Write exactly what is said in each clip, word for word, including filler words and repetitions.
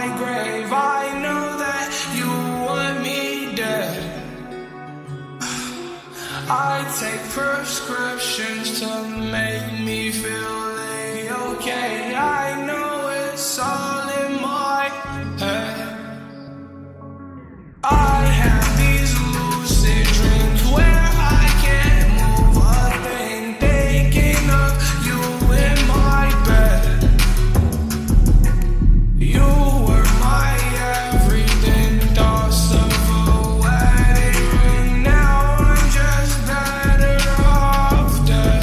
my grave. I know that you want me dead. I take prescriptions to make me feel A-okay. I know it's all in my head. I have these lucid dreams where I can't move a thing, thinking of you in my bed. You were my everything, thoughts of a wedding ring. Now I'm just better off dead.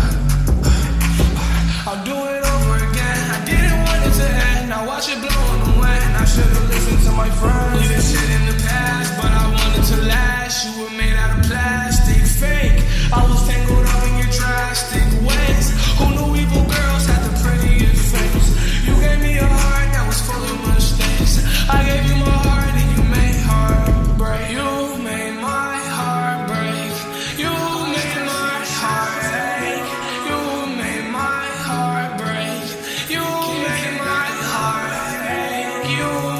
I'll do it over again. I didn't want it to end. Now watch it blow on the wind. I should've listened to my friends. Leave this shit in the past, but I wanted to last. You were made out of plastic, fake. I was tangled up in your drastic ways. Who knew evil girls had the prettiest face? You gave me a heart that was full of mistakes. I gave you my heart and you made heartbreak. You made my heart break. You made my heart ache. You made my heart break. You made my heart ache. You